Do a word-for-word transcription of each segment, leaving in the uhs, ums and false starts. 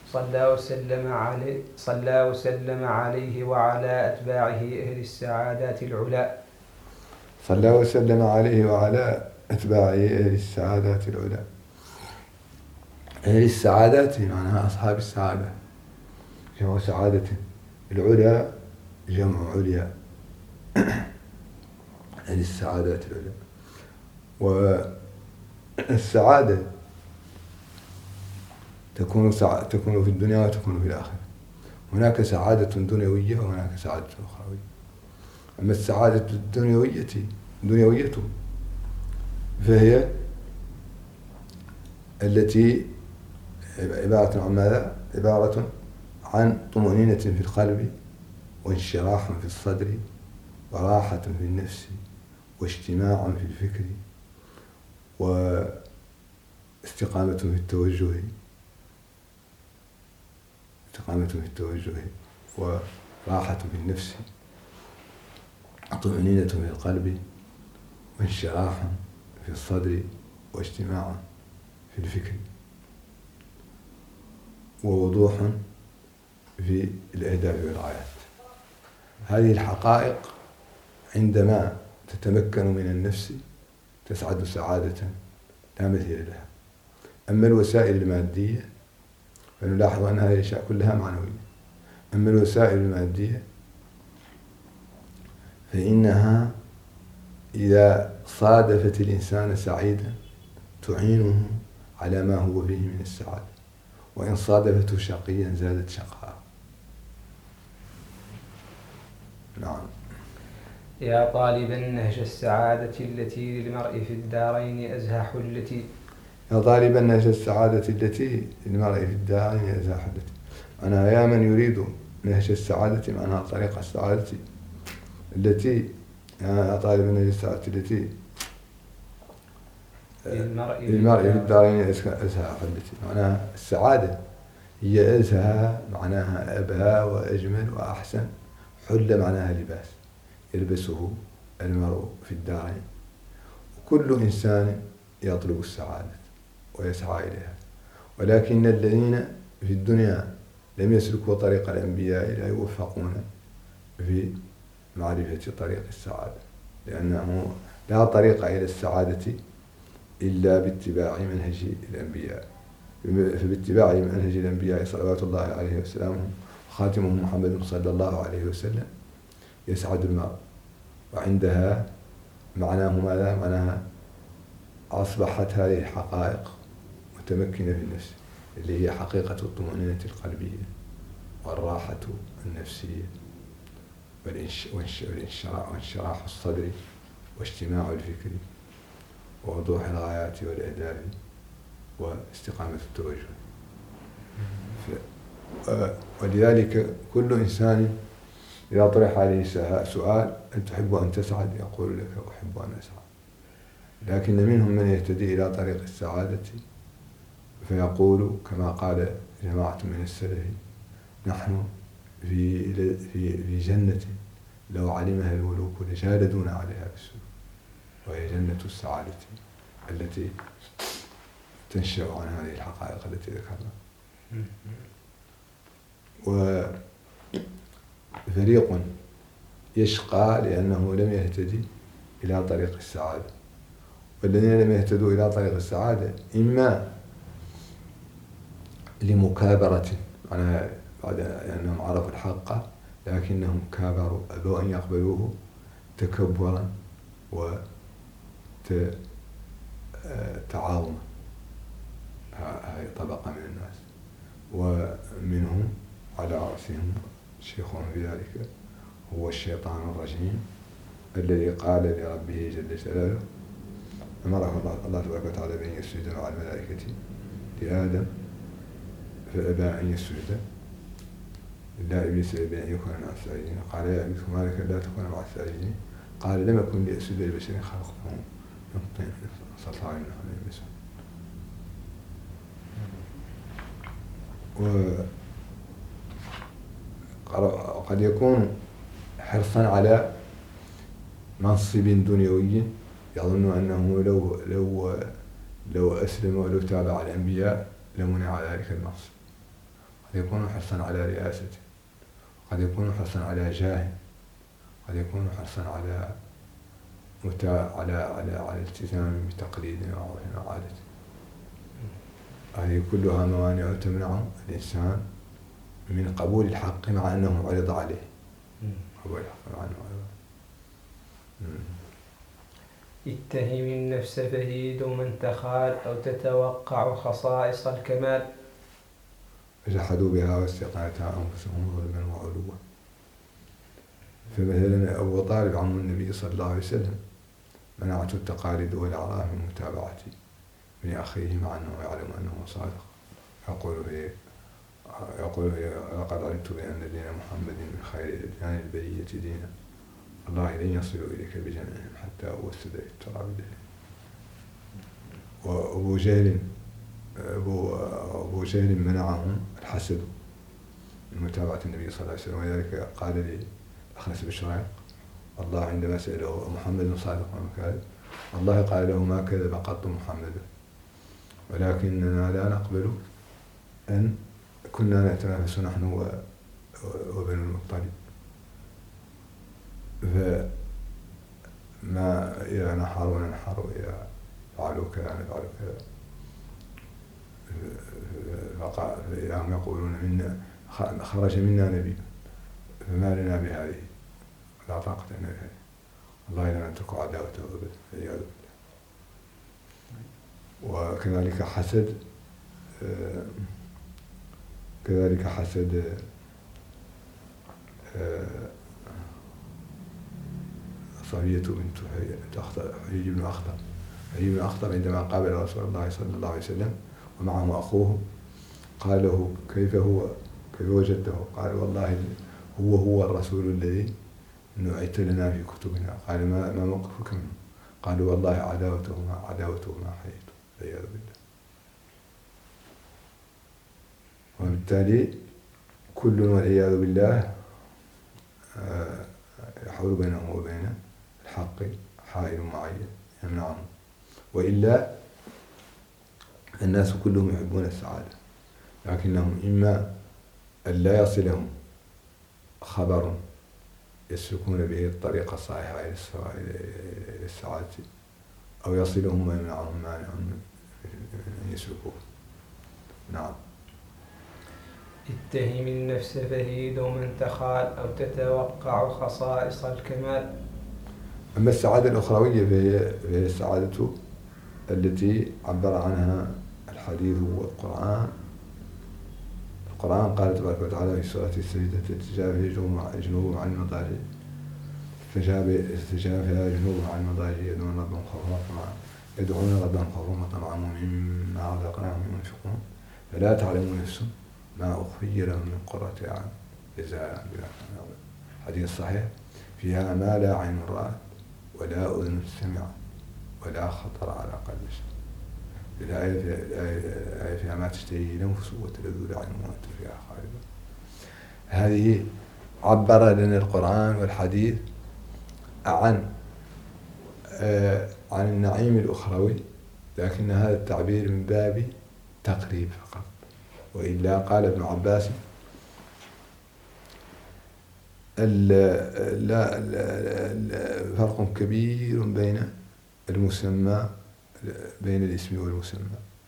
صلى وسلم عليه صلى وسلم عليه وعلى أتباعه أهل السعادات العلى. صلى وسلم عليه وعلى أتباعه أهل السعادات العلى. أهل السعادات معناها أصحاب السعادة، جمع سعادة. العلى جمع عليا. أهل السعادات العلى. والسعادة تكون سع... تكون في الدنيا وتكون في الآخرة. هناك سعادة دنيوية وهناك سعادة أخروية. أما السعادة الدنيوية دنيوية فهي التي عبارة عن ماذا؟ عبارة عن طمأنينة في القلب، وانشراح في الصدر، وراحة في النفس، واجتماع في الفكر، واستقامة في التوجه استقامة في التوجه وراحة في النفس، طمأنينة في القلب، وانشراح في الصدر، واجتماع في الفكر، ووضوح في الأهداف والغايات. هذه الحقائق عندما تتمكن من النفس تسعد سعادة لا مثيل لها. أما الوسائل المادية فنلاحظ أن هذه الأشياء كلها معنوية. أما الوسائل المادية فإنها إذا صادفت الإنسان سعيدا تعينه على ما هو فيه من السعادة، وإن صادفته شقيا زادت شقاء. نعم. يا طالبا نهج السعادة التي للمرء في الدارين أزهى حلتي. يا طالبا نهج السعادة التي للمرء في الدارين أزهى حلتي. أنا يا من يريد نهج السعادة معناها طريق السعادة التي يا طالبا نهج السعادة التي للمرء, للمرء في الدارين أزهى حلتي. معناها السعادة هي أزهى، معناها أبهى وأجمل وأحسن. حل معناها لباس يلبسه المرء في الدارين. وكل إنسان يطلب السعادة ويسعى إليها، ولكن الذين في الدنيا لم يسلكوا طريق الأنبياء لا يوفقون في معرفة طريق السعادة، لأنه لا طريق إلى السعادة إلا باتباع منهج الأنبياء. فباتباع منهج الأنبياء صلوات الله عليه وسلامه وخاتمهم محمد صلى الله عليه وسلم يسعد المرء. وعندها معناه ماذا؟ معناها أصبحت هذه الحقائق متمكنة في النفس، اللي هي حقيقة الطمأنينة القلبية والراحة النفسية وانشراح الصدر واجتماع الفكر ووضوح الغايات والأهداف واستقامة التوجه. ولذلك كل إنسان إذا طرح عليه سؤال أن تحب أن تسعد يقول لك أحب أن أسعد. لكن منهم من يهتدي إلى طريق السعادة فيقول كما قال جماعة من السلف: نحن في في في جنة لو علمها الملوك لجالدونا عليها بالسلوك. وهي جنة السعادة التي تنشأ عن هذه الحقائق التي ذكرنا. وفريق يشقى لأنه لم يهتدي إلى طريق السعادة. والذين لم يهتدوا إلى طريق السعادة إما لمكابرة، معناها بعد أنهم عرفوا الحق لكنهم كابروا، أبوا أن يقبلوه تكبرا وتعاظما. هذه طبقة من الناس. ومنهم على رأسهم شيخهم في ذلك هو الشيطان الرجيم الذي قال لربه جل جلاله: أمره الله تبارك وتعالى بأن يسجد مع الملائكة لآدم فأبى أن يسجد إلا إبليس أبى أن يكون مع الساجدين. قال: يا إبليس ما لك لا تكون مع الساجدين؟ قال: لم أكن لأسجد لبشر خلقته من طين صلصال من حمأ مسنون. وقد يكون حرصا على منصب دنيوي يظن أنه لو لو لو أسلم ولو تابع الأنبياء لمنع ذلك المنصب. قد يكون حرصا على رئاسته، قد يكون حرصا على جاه، قد يكون حرصا على متى على على على التزام بتقليد أو عادة. هذه كلها موانع تمنع الإنسان من قبول الحق مع أنه عرض عليه. قبول الحق مع أنه عرض عليه. اتهم النفس فهيد من تخال أو تتوقع خصائص الكمال. جحدوا بها واستيقنتها أنفسهم ظلما وعلوا. فمثلا أبو طالب عم النبي صلى الله عليه وسلم منعته التقاليد والأعراف من متابعة ابن أخيه مع أنه يعلم أنه صادق. يقول في يقول لقد علمت بأن دين محمد من خير أديان البرية دينا، الله لن يصل إليك بجمعهم حتى أوسد التراب دليل. وأبو جهل أبو أبو جهل منعهم الحسد من متابعة النبي صلى الله عليه وسلم، ولذلك قال لي أخنس بشريق الله عندما سأله محمد صادق أم كاذب، الله قال له ما كذب قط محمد، ولكننا لا نقبل أن كنا نتنافس نحن وبنو المطلب، فما إذا نحروا ننحر، إذا فعلوا كذا نفعل كذا، فإذا هم يقولون منا خرج منا نبي فما لنا بهذه، لا طاقة لنا بهذه، الله لا نترك عداوته أبدا والعياذ بالله. وكذلك حسد كذلك حسد صفية بنت حيي بن أخطب. حيي بن أخطب عندما قابل رسول الله صلى الله عليه وسلم ومعه أخوه قال له كيف هو كيف وجدته؟ قال والله هو هو الرسول الذي نعت لنا في كتبنا. قال ما ما موقفك منه؟ قالوا والله عداوته ما عداوته ما حييت والعياذ بالله. وبالتالي كل والعياذ بالله يحول بينه وبين الحق حائل معين يمنعه، وإلا الناس كلهم يحبون السعادة، لكنهم إما أن لا يصلهم خبر يسلكون به الطريق الصحيحة إلى السعادة، أو يصلهم ويمنعهم مانع من يسلكوه. نعم. اتهم النفس فهيد من تخال أو تتوقع خصائص الكمال. أما السعادة الأخروية فهي السعادة التي عبر عنها الحديث والقرآن. القرآن قال تبارك وتعالى في سورة السجدة تتجافى جنوبهم عن المضاجع تتجافى جنوبهم عن المضاجع يدعون ربهم خوفا وطمعا يدعون ربهم خوفا وطمعا ومما رزقناهم ينفقون فلا تعلم نفس ما أخفي لهم من قرة أعين جزاء بما كانوا يعملون. حديث صحيح فيها ما لا عين رأت ولا أذن سمعت ولا خطر على قلب بشر. الآية فيها ما تشتهي الأنفس وتلذ الأعين وأنت فيها خالدون. هذه عبر لنا القرآن والحديث عن عن النعيم الأخروي، لكن هذا التعبير من باب تقريب فقط، وإلا قال ابن عباس لا فرق كبير بين المسمى بين الاسم والمسمى.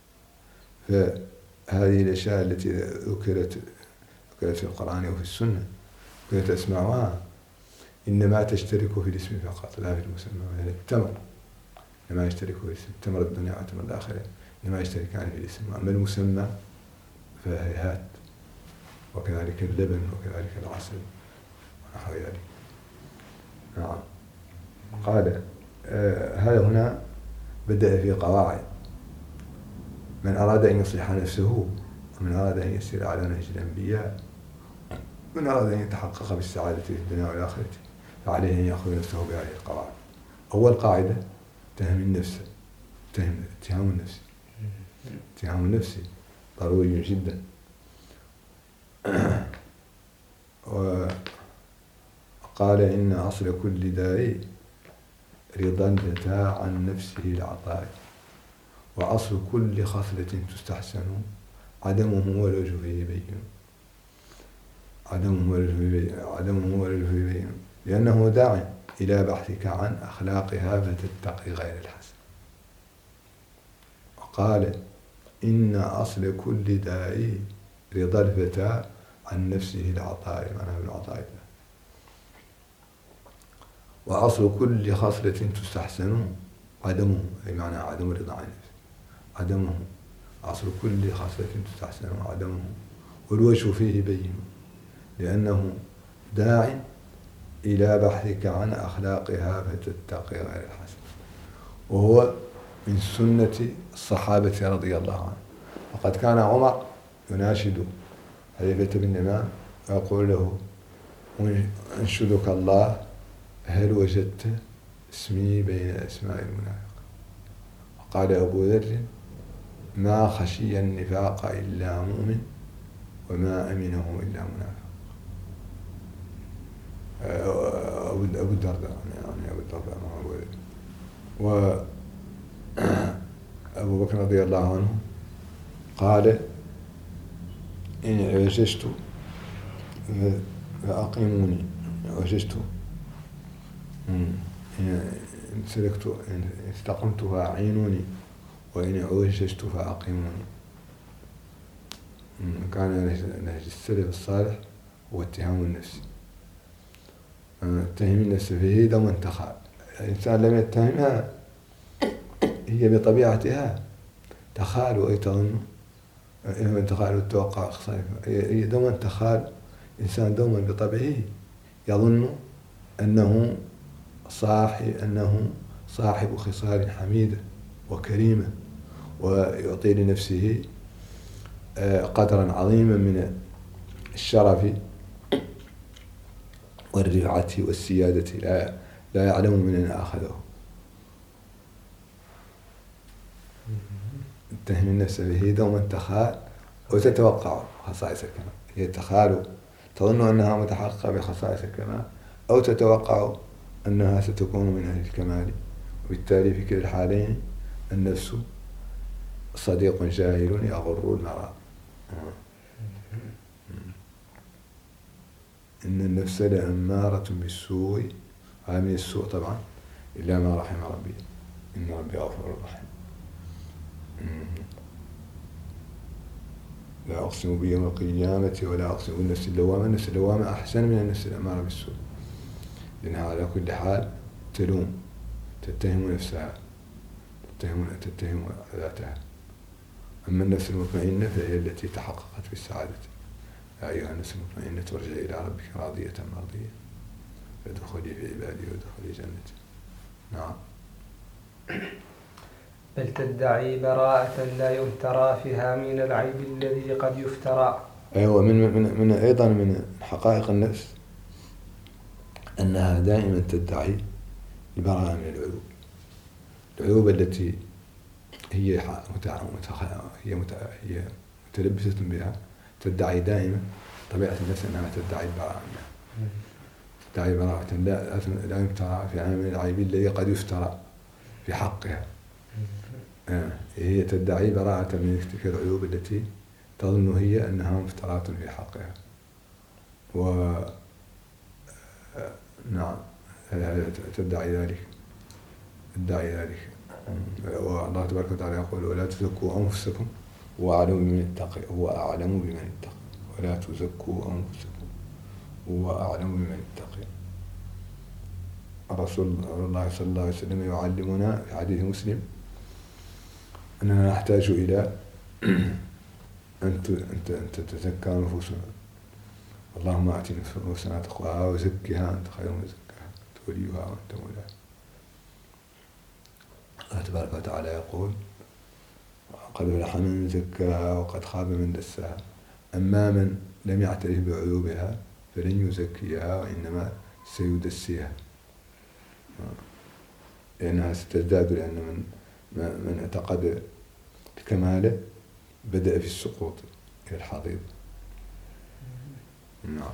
فهذه الأشياء التي ذكرت ذكرت في القرآن وفي السنة كنت أسمعها إنما تشترك في الاسم فقط لا في المسمى. يعني التمر إنما يشترك في الاسم، تمر الدنيا وتمر الآخرة إنما يشتركان في الاسم، أما المسمى فهيهات. وكذلك اللبن وكذلك العسل ونحو ذلك. نعم. قال آه هذا هنا بدأ في قواعد: من أراد أن يصلح نفسه، ومن أراد أن يسير على نهج الأنبياء، من أراد أن يتحقق بالسعادة في الدنيا والآخرة، فعليه أن يأخذ نفسه بهذه القواعد. أول قاعدة اتهام النفس، اتهام النفس اتهام النفس ضروري جدا. وقال إن أصل كل داء رضا الفتى عن نفسه العطاء، وأصل كل خصلة تستحسن عدمه والوجه فيه يبين. عدمه والألف عدمه والألف يبين لأنه داع إلى بحثك عن أخلاقها فتتقي غير الحسن. وقال إن أصل كل داء رضا الفتى عن نفسه العطاء معناها بالعطاء. وأصل كل خصلة تستحسن عدمه أي معنى عدم الرضا عن نفسه عدمه أصل كل خصلة تستحسن عدمه والوجه فيه بين لأنه داع إلى بحثك عن أخلاقها فتتقي غير الحسن. وهو من سنة الصحابة رضي الله عنهم. وقد كان عمر يناشد حذيفة بن اليمان ويقول له أنشدك الله هل وجدت اسمي بين أسماء المنافق. وقال أبو ذر ما خشي النفاق إلا مؤمن وما أمنه إلا منافق. أبو الدرداء يعني أبو الدرداء مع أبو ذر. وأبو بكر رضي الله عنه قال إن عجزت فأقيموني عجزت إن سلكت إن استقمت فأعينوني وإن عجزت فأقيموني. كان نهج السلف الصالح هو اتهام النفس. اتهم النفس فيه دوما تخال. الإنسان لم يتهمها هي بطبيعتها تخال أي تظن من تخال التوقع خصائص هي دوما تخال. إنسان دوما بطبعه يظن أنه صاحب أنه صاحب خصال حميدة وكريمة ويعطي لنفسه قدرا عظيما من الشرف والرفعة والسيادة لا لا يعلم من أين أخذه. تهم النفس به دوما تخال وتتوقع خصائص الكمال. هي تخال تظن أنها متحققة بخصائص الكمال أو تتوقع أنها ستكون من أهل الكمال. وبالتالي في كلا الحالين النفس صديق جاهل يغر المرأة. إن النفس لأمارة بالسوء من السوء طبعا إلا ما رحم ربي إن ربي غفور رحيم. لا أقسم بيوم القيامة ولا أقسم بالنفس اللوامة. النفس اللوامة أحسن من النفس الأمارة بالسوء لأنها على كل حال تلوم تتهم نفسها تتهم تتهم ذاتها. أما النفس المطمئنة فهي التي تحققت بالسعادة. يا أيها النفس المطمئنة وارجعي إلى ربك راضية مرضية فادخلي في عبادي وادخلي جنتي. نعم. بل تدعي براءة لا يمترى فيها من العيب الذي قد يفترى. أيوة من من من أيضا من حقائق النفس أنها دائما تدعي البراءة من العيوب. العيوب التي هي هي هي متلبسة بها تدعي دائما. طبيعة النفس أنها تدعي البراءة منها. تدعي براءة لا لا يمترى فيها من العيب الذي قد يفترى في حقها. هي تدعي براءة من تلك العيوب التي تظن هي أنها مفترات في حقها. و نعم تدعي ذلك تدعي ذلك. والله تبارك وتعالى يقول ولا تزكوا أنفسكم هو أعلم بمن اتقى هو أعلم بمن اتقى ولا تزكوا أنفسكم هو أعلم بمن اتقى. رسول الله صلى الله عليه وسلم يعلمنا في حديث مسلم أننا نحتاج إلى أن تتزكى نفوسنا. اللهم آت نفوسنا تقواها وزكها أنت خير من زكاها أنت وليها وأنت مولاها. الله تبارك وتعالى يقول قد أفلح من زكاها وقد خاب من دساها. أما من لم يعترف بعيوبها فلن يزكيها وإنما سيدسيها لأنها ستزداد. لأن من من اعتقد الكمال بدأ في السقوط إلى الحضيض. نعم.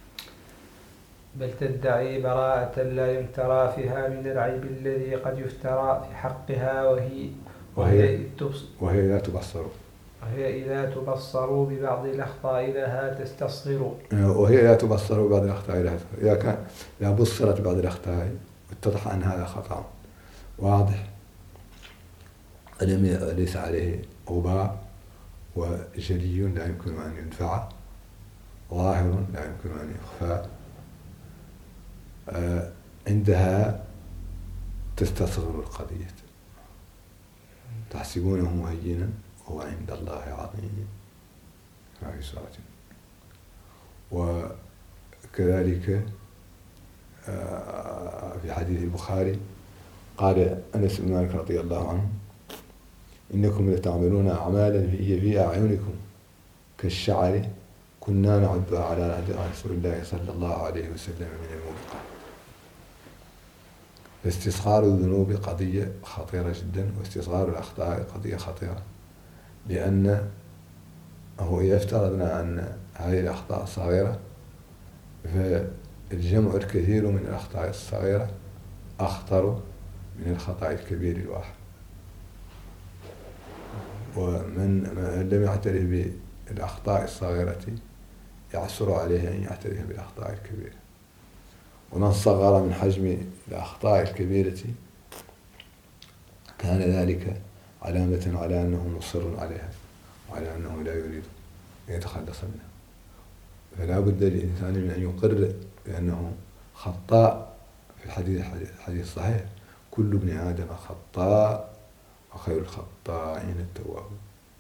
بل تدعي براءة لا يمترى فيها من العيب الذي قد يفترى في حقها وهي وهي وهي لا تبصر وهي إذا تبصروا ببعض الأخطاء لها تستصغر. وهي لا تبصر ببعض الأخطاء لها، إذا كان إذا بصرت بعض الأخطاء واتضح أن هذا خطأ واضح ليس عليه غبار وجلي لا يمكن أن يدفع، ظاهر لا يمكن أن يخفى، عندها تستصغر القضية، تحسبونه هينا وهو عند الله عظيم ما في سورة. وكذلك في حديث البخاري قال أنس بن مالك رضي الله عنه: إنكم لتعملون أعمالا هي في أعينكم كالشعر كنا نعدها على عهد رسول الله صلى الله عليه وسلم من الموبقات. فاستصغار الذنوب قضية خطيرة جدا، واستصغار الأخطاء قضية خطيرة، لأن هو إذا افترضنا أن هذه الأخطاء صغيرة فالجمع الكثير من الأخطاء الصغيرة أخطر من الخطأ الكبير الواحد. ومن لم يعترف بالأخطاء الصغيرة يعسر عليه أن يعترف بالأخطاء الكبيرة، ومن صغر من حجم الأخطاء الكبيرة كان ذلك علامة على أنه مصر عليها وعلى أنه لا يريد أن يتخلص منها. فلا بد للإنسان من أن يقر بأنه خطاء. في الحديث الحديث الصحيح: كل ابن آدم خطاء وخير الخطائين التوابون.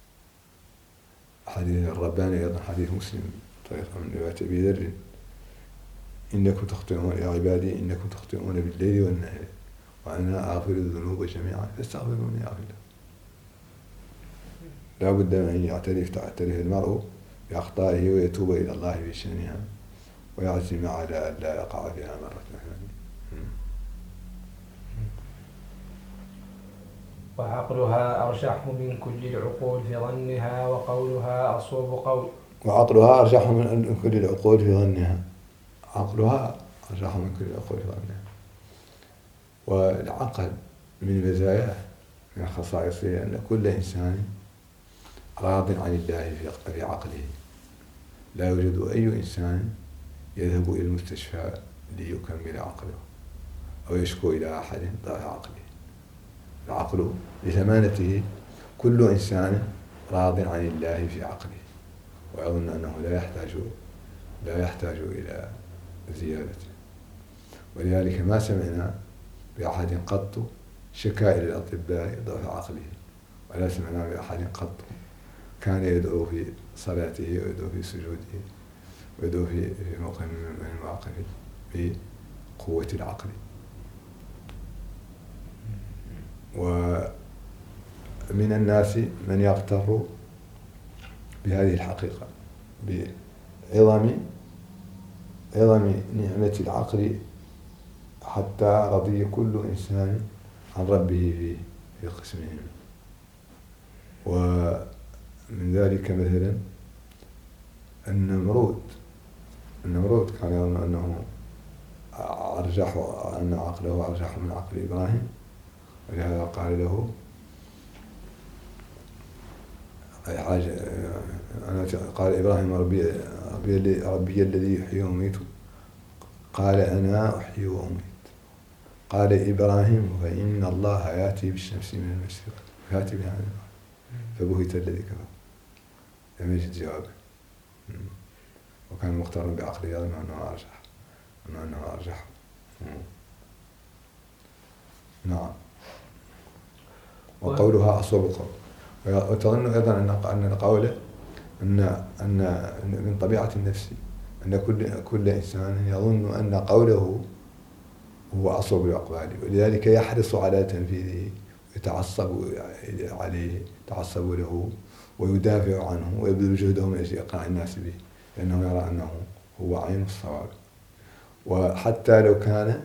حديث الرباني أيضا حديث مسلم طريقة من رواية أبي ذر: إنكم تخطئون يا عبادي إنكم تخطئون بالليل والنهار وأنا أغفر الذنوب جميعا فاستغفروني أغفر لكم. لا بد من أن يعترف تعترف المرء بأخطائه ويتوب إلى الله في شأنها ويعزم على أن لا يقع فيها مرة ثانية. وعقلها أرجح من كل العقول في ظنها وقولها أصوب قول. وعقلها أرجح من كل العقول في ظنها. عقلها أرجح من كل العقول في ظنها. والعقل من مزاياه من خصائصه أن كل إنسان راض عن الله في عقله. لا يوجد أي إنسان يذهب إلى المستشفى ليكمل عقله أو يشكو إلى أحد ضعف عقله. العقل لثمانته كل إنسان راض عن الله في عقله، وأظن أنه لا يحتاج لا يحتاج إلى زيادته. ولذلك ما سمعنا بأحد قط شكا إلى الأطباء ضعف عقله، ولا سمعنا بأحد قط كان يدعو في صلاته ويدعو في سجوده ويدعو في موقع من المواقف بقوة العقل. ومن الناس من يغتر بهذه الحقيقة بعظم عظم نعمة العقل، حتى رضي كل إنسان عن ربه في في قسمهم. ومن ذلك مثلا النمرود النمرود كان يظن أنه أرجح أن عقله أرجح من عقل إبراهيم، ولهذا قال له حاجة أنا قال إبراهيم ربي, ربي, ربي الذي يحيي ويميت، قال أنا أحيي وأميت. قال إبراهيم فإن الله يأتي بالشمس من المشرق فيأتي بها من المغرب فبهت الذي كفر لم يجد جوابه. وكان مختارا بعقله يظن أنه أرجح أنه أرجح. نعم. وقولها أصوب قول. وتظن أيضا أن القول أن أن من طبيعة النفس أن كل كل إنسان يظن أن قوله هو أصوب الأقوال، ولذلك يحرص على تنفيذه ويتعصب عليه يتعصب له ويدافع عنه ويبذل جهده من أجل إقناع الناس به، لأنه يرى أنه هو عين الصواب. وحتى لو كان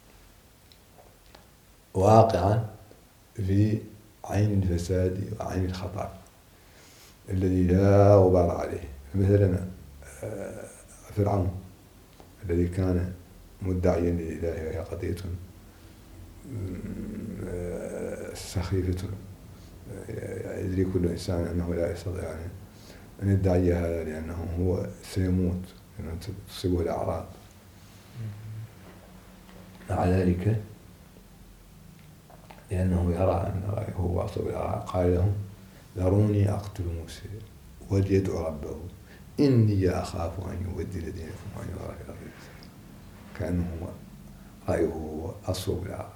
واقعا في عين الفساد وعين الخطأ الذي لا غبار عليه. مثلا فرعون الذي كان مدعيا لله وهي قضية سخيفة يدري كل إنسان أنه لا يستطيع أن يدعي هذا، لأنه هو سيموت، لأنه تصيبه الأعراض. مع ذلك لأنه يرى أن رأيه هو أصوب الأعراض قال لهم ذروني أقتل موسى وليدعو ربه إني أخاف أن يبدل دينكم وأن يظهر في الأرض، كأنه رأيه هو أصوب الأعراض.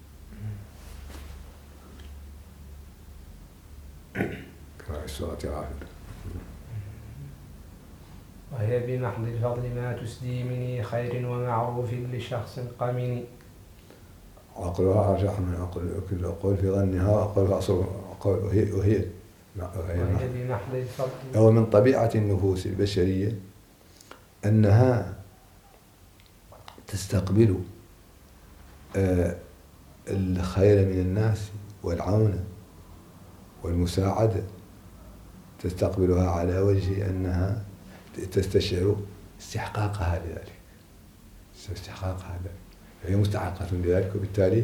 كما في السورة غافر. وهي بمحض الفضل ما تسدي مني خير ومعروف لشخص قمن. عقلها أرجح من عقل كل عقول في ظنها وعقل أصل عقول وهي وهي وهي بمحض الفضل. هو من طبيعة النفوس البشرية أنها تستقبل الخير من الناس والعون والمساعدة، تستقبلها على وجه أنها تستشعر استحقاقها لذلك، استحقاقها لذلك، فهي مستحقة لذلك، وبالتالي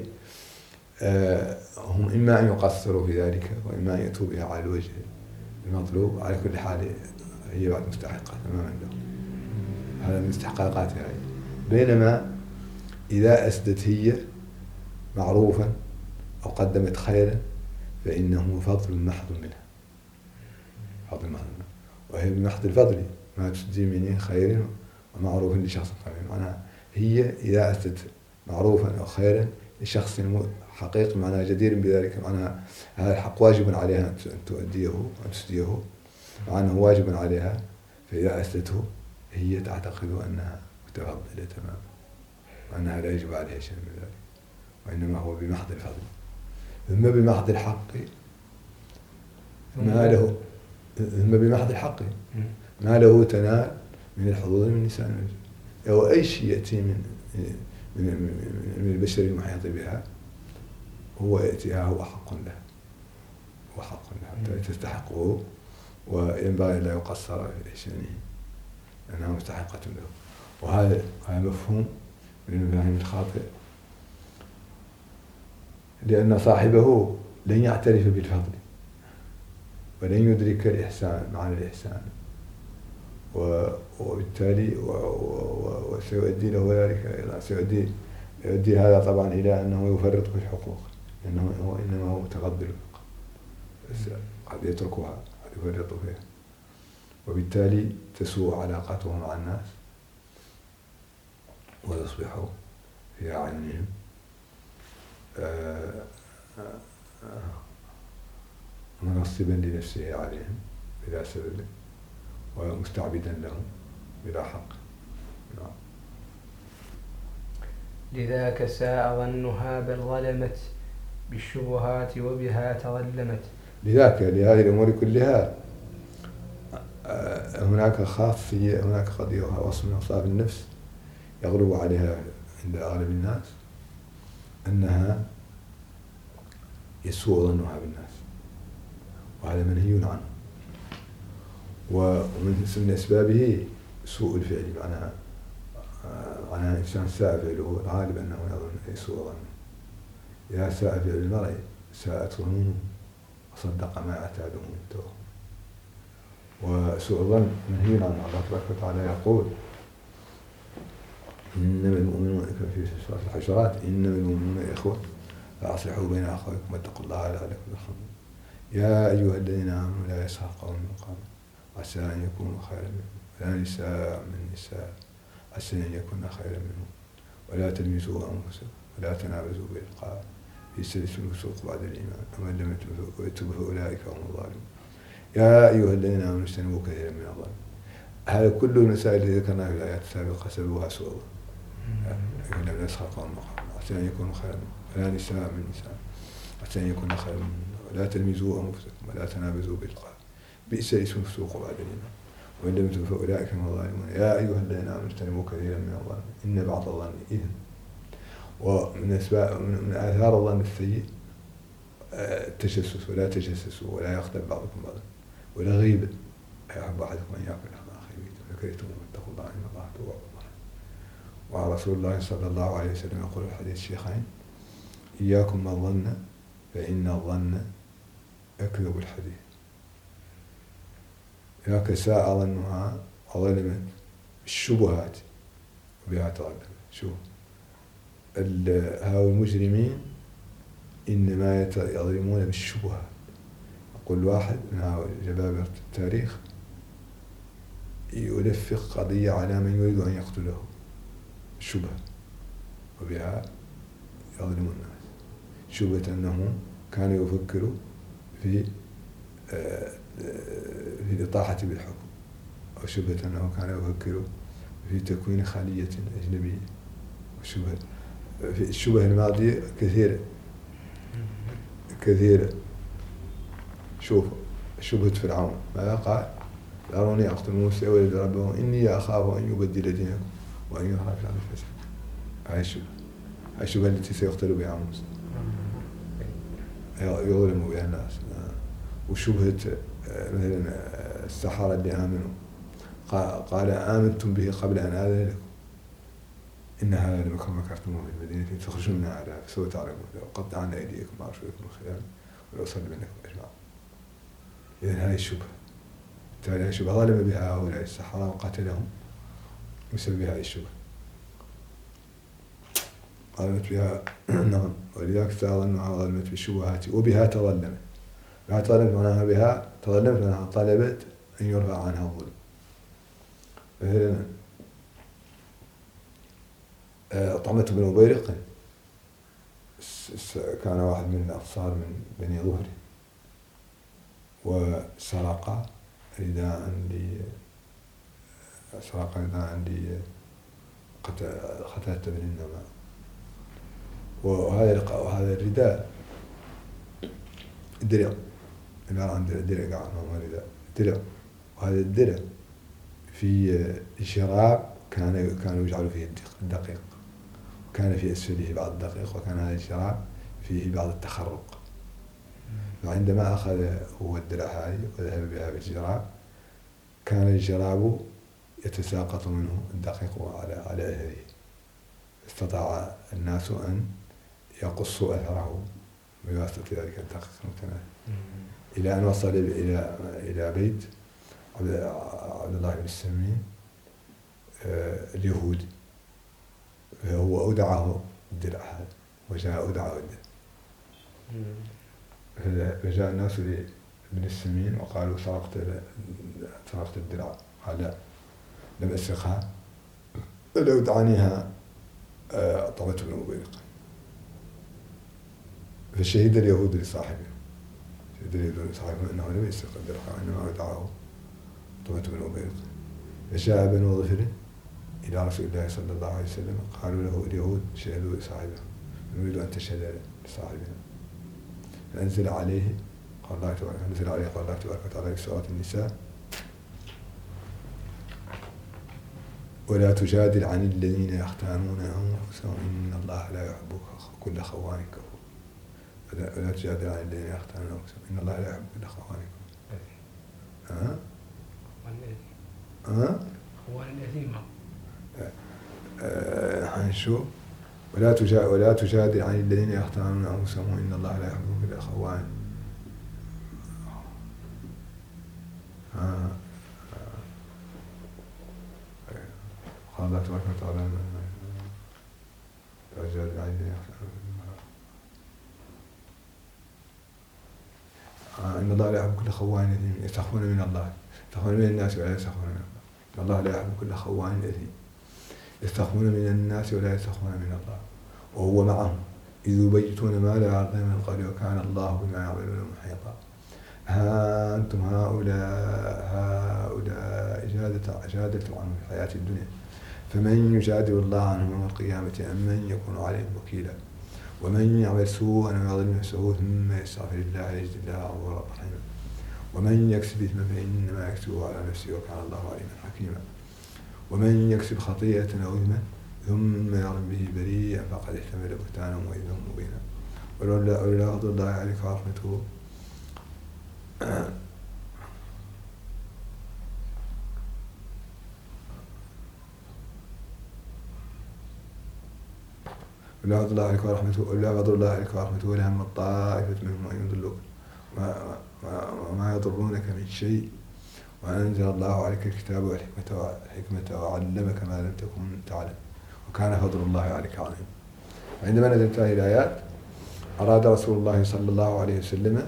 هم إما أن يقصروا في ذلك وإما أن يأتوا بها على الوجه المطلوب. على كل حال هي بعد مستحقة تماما له، هذا من استحقاقاتها. بينما إذا أسدت هي معروفا أو قدمت خيرا فإنه فضل محض منها، فضل محض منها. وهي بمحض الفضل ما تسدي من خير ومعروف لشخص قريب. معناها هي إذا أسدت معروفا أو خيرا لشخص حقيقي معناها جدير بذلك، معناها هذا الحق واجب عليها أن تؤديه وأن تسديه، معناه واجب عليها، فإذا أسدته هي تعتقد أنها متفضلة تماما وأنها لا يجب عليها شيء من ذلك، وإنما هو بمحض الفضل. ثم بمحض الحق ما له ثم بمحض الحق ما له تنال من الحظوظ من لسان أو أي شيء يأتي من من من البشر المحيط بها هو يأتيها هو حق له، هو حق له تستحقه، وينبغي لا يقصر في شأنه أنها مستحقة له. وهذا هذا مفهوم من المفاهيم الخاطئ، لأن صاحبه لن يعترف بالفضل ولن يدرك الإحسان معنى الإحسان، وبالتالي وسيؤدي له ذلك سيؤدي يؤدي هذا طبعا إلى أنه يفرط في الحقوق، لأنه هو إنما هو متفضل قد يتركها قد يفرط فيها، وبالتالي تسوء علاقته مع الناس ويصبح في أعينهم منصبا لنفسه عليهم بلا سبب ومستعبدا لهم بلا حق. نعم. لذاك ساء ظنها بل ظلمت بالشبهات وبها تظلمت. لذاك لهذه الأمور كلها هناك خاصية، هناك قضية وصف من أوصاف النفس يغلب عليها عند أغلب الناس، أنها يسوء ظنها بالناس، وهذا منهي عنه. ومن أسبابه سوء الفعل، معناها معناها إنسان ساء فعله الغالب أنه يظن يسوء ظنه. إذا ساء فعل المرء ساءت ظنونه وصدق ما اعتاده من التوهم. وسوء الظن منهي عنه. الله تبارك وتعالى يقول إنما المؤمنون في سورة الحشرات إنما المؤمنون إخوة فأصلحوا بين أخويكم واتقوا الله لعلكم ترحمون. يا أيها الذين آمنوا لا يسخر قوم من قوم عسى أن يكونوا خيرا منهم ولا نساء من نساء عسى أن يكون خيرا منهم ولا تلمزوا أنفسكم ولا تنابزوا بالألقاب بئس الاسم الفسوق بعد الإيمان ومن لم يتب فأولئك هم الظالمون. يا أيها الذين آمنوا اجتنبوا كثيرا من الظن. هذا كل المسائل التي ذكرناها في الآيات السابقة سببها سوء الظن. لا يسخر قوم من قوم عسى أن يكونوا خيرا منهم ولا نساء من نساء عسى أن يكون خيرا منهم ولا تلمزوا أنفسكم ولا تنابزوا بالألقاب بئس الاسم الفسوق بعد الإيمان ومن لم يتب فأولئك هم الظالمون. يا أيها الذين آمنوا اجتنبوا كثيرا من الظن إن بعض الظن إثم. ومن أسباب من آثار الظن السيء التجسس ولا تجسسوا ولا يغتب بعضكم بعضا ولا غيبة أيحب أحدكم أن يأكل لحم أخيه ميتا فكرهتم واتقوا الله إن الله تواب رحيم. ورسول الله صلى الله عليه وسلم يقول في حديث الشيخين إياكم الظن فإن الظن يكذب الحديث. هناك ساعة أظنها ظلمت بالشبهات وبها تظلمت. شوف هؤلاء المجرمين إنما يظلمون بالشبهات. أقول واحد من هؤلاء جبابرة التاريخ يلفق قضية على من يريد أن يقتله شبهة وبها يظلم الناس. شبهة أنه كان يفكر في في الإطاحة بالحكم، أو شبهة أنه كان يفكر في تكوين خلية أجنبية. وشبهة في الشبهة الماضية كثيرة كثيرة. شوف شبهة فرعون ماذا قال؟ ذروني أقتل موسى ولد ربه إني أخاف أن يبدل دينكم وأن يظهر في الأرض الفساد. هاي الشبهة هاي الشبهة التي سيقتل بها موسى، يظلم بها الناس. وشبهة مثلا السحرة اللي آمنوا قال آمنتم به قبل أن آذن لكم إن هذا لمكر مكرتموه في المدينة تخرجون منها عذاب فسوف تعلمون لو قطعنا أيديكم وأرجلكم من خلاف ولو صلبنكم أجمعين. إذن هذه الشبهة، بالتالي الشبهة ظلم بها هؤلاء السحرة وقتلهم بسبب هذه الشبهة. ظلمت بها نعم، ولذلك تظنها ظلمت بالشبهات وبها تظلمت. بها تظلمت معناها بها تظلمت معناها طلبت أن يرفع عنها الظلم. مثلا طعمة بن مبيرق كان واحد من الأنصار من بني ظهري وسرق رداء لي سرق رداء لي قتادة بن النعمان. وهذا وهذا الرداء درع عبارة عن درع قاعد ما رداء درع. وهذا الدرع في شراب كان كانوا يجعلوا فيه الدقيق، وكان في أسفله بعض الدقيق، وكان هذا الشراب فيه بعض التخرق. وعندما أخذ هو الدرع هذه وذهب بها بالجراب كان الجراب يتساقط منه الدقيق على على أثره. استطاع الناس أن يقصوا أثره بواسطة ذلك الدقيق المتناثر إلى أن وصل إلى إلى بيت عبد الله بن السمين اليهودي، فهو أودعه الدرع هذا وجاء أودعه الدرع. فجاء الناس لابن السمين وقالوا سرقت سرقت الدرع. قال لا لم أسرقها بل أودعنيها طعمة بن مبيرق. فشهد اليهود لصاحبه شهد اليهود لصاحبه أنه لم يسرق الدرع وإنما أودعه طعمة بن مبيرق. فجاء بنو ظفر إلى رسول الله صلى الله عليه وسلم قالوا له اليهود شهدوا لصاحبه نريد أن تشهد لصاحبنا. فأنزل عليه قال الله تبارك أنزل عليه قال الله تبارك وتعالى في سورة النساء ولا تجادل عن الذين يختانون أنفسهم إن الله لا يحب كل خوان كفور. ولا تجادل عن الذين يختانون أنفسهم إن الله لا يحب كل خوان كفور. ها؟ ها؟ خوان الأثيم. هنشوف ولا تجادل ولا تجادل عن الذين يختانون أنفسهم إن الله لا يحب كل خوان. قال الله تبارك وتعالى لا تجادل عن الذين يختانون إن الله لا يحب كل خوان أثيم يستخفون من الله يستخفون من الناس ولا يستخفون من الله. إن الله لا يحب كل خوان أثيم يستخفون من الناس ولا يستخفون من الله وهو معهم إذ يبيتون ما لا يرضى من القول وكان الله بما يعملون محيطا. ها أنتم هؤلاء هؤلاء جادلتم عنهم في الحياة الدنيا فمن يجادل الله عنهم يوم القيامة أم من يكون عليهم وكيلا ومن يعمل سوءا ويظلم نفسه ثم يستغفر الله يجد الله غفورا رحيما ومن يكسب إثما فإنما يكسبه على نفسه وكان الله عليما حكيما ومن يكسب خطيئة أو إثما ثم يرم به بريئا فقد احتمل بهتانا وإثما مبينا ولولا فضل الله عليك ورحمته ولولا فضل الله عليك ورحمته ولولا فضل الله عليك ورحمته لهم الطائفة منهم أن يضلوك وما يضرونك من شيء وأنزل الله عليك الكتاب والحكمة والحكمة وعلمك ما لم تكن تعلم وكان فضل الله عليك عظيما. عندما نزلت هذه الآيات أراد رسول الله صلى الله عليه وسلم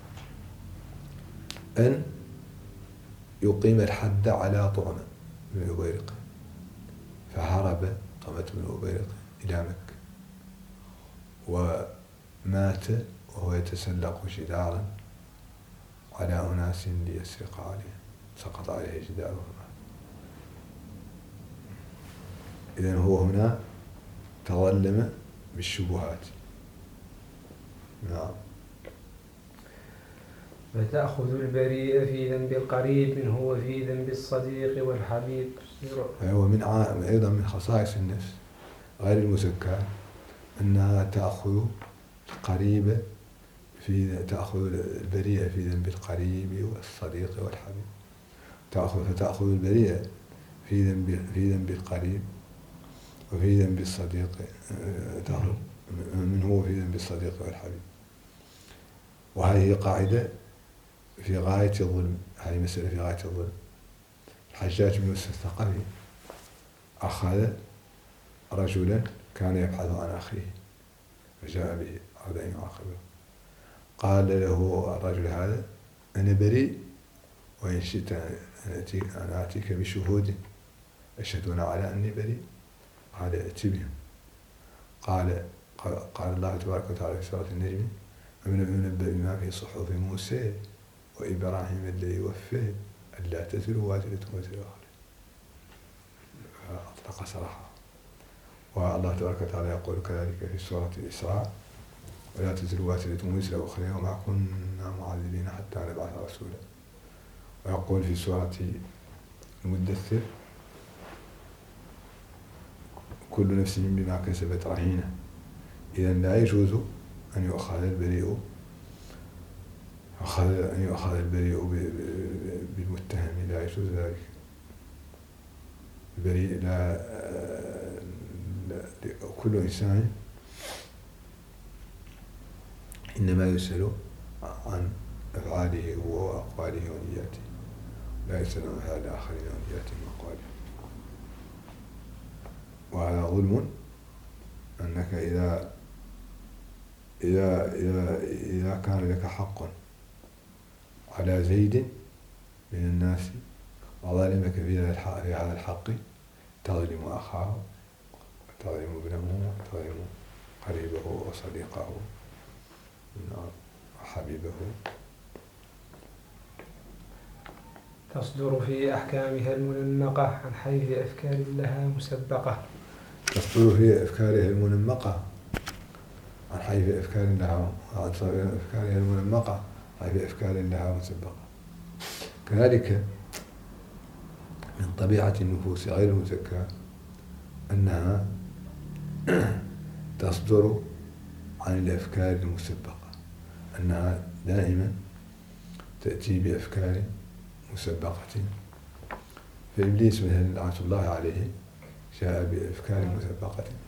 أن يقيم الحد على طعمة بن أبيرق، فهرب طعمة بن أبيرق إلى مكة ومات وهو يتسلق جدارا على أناس ليسرق عليه، سقط عليه جدار ومات. إذن هو هنا تظلم بالشبهات. نعم. فتأخذ البريء في ذنب القريب منه وفي ذنب الصديق والحبيب. ومن أيضا من خصائص النفس غير المزكاة أنها تأخذ القريب في تأخذ البريء في ذنب القريب والصديق والحبيب. تأخذ فتأخذ البريء في ذنب في ذنب القريب وفي ذنب الصديق، تأخذ من هو في ذنب الصديق والحبيب. وهذه قاعدة في غاية الظلم، هذه مسألة في غاية الظلم. الحجاج بن يوسف الثقفي أخذ رجلا كان يبحث عن أخيه فجاء به أراد أن يعاقبه. قال له الرجل هذا: أنا بريء وإن شئت أن آتيك بشهود يشهدون على أني بريء. قال: ائت بهم. قال قال الله تبارك وتعالى في سورة النجم: أم نبأ بما في صحف موسى وإبراهيم الذي وفى ألا تزر وازرة وزر أخرى. فأطلق سراحه. والله تبارك وتعالى يقول كذلك في سورة الإسراء: ولا تزر وازرة وزر أخرى وما كنا معذبين حتى نبعث رسولا. ويقول في سورة المدثر: كل نفس بما كسبت رهينة. إذا لا يجوز أن يؤخذ البريء أن يؤخذ البريء بالمتهم، لا يجوز ذلك. البريء لا, لا كل إنسان إنما يسأل عن أفعاله هو وأقواله ونياته، لا يسأل عن أفعال الآخرين ونياتهم وأقوالهم. وهذا ظلم، أنك إذا إذا إذا إذا كان لك حق على زيد من الناس وظلمك في هذا الحق تظلم أخاه وتظلم ابنه وتظلم قريبه وصديقه وحبيبه. تصدر في أحكامها المنمقة عن حيث أفكار لها مسبقة. تصدر في أفكارها المنمقة عن حيث أفكار لها عن أفكارها المنمقة عن حيث أفكار لها مسبقة. كذلك من طبيعة النفوس غير المزكاة أنها تصدر عن الأفكار المسبقة، أنها دائما تأتي بأفكار مسبقة. فإبليس مثلا لعنة الله عليه جاء بأفكار مسبقة